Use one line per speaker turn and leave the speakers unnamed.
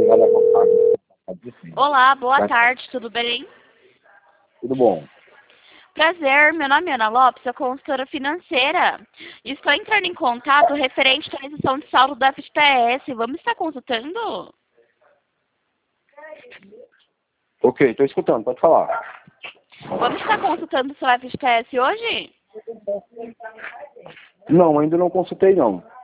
vai levantar.
Olá, boa tarde, tudo bem?
Tudo bom.
Prazer, meu nome é Ana Lopes, sou consultora financeira. Estou entrando em contato referente à aquisição de saldo da FGTS. Vamos estar consultando?
Ok, estou escutando, pode falar.
Vamos estar consultando o seu FGTS hoje?
Não, ainda não consultei não.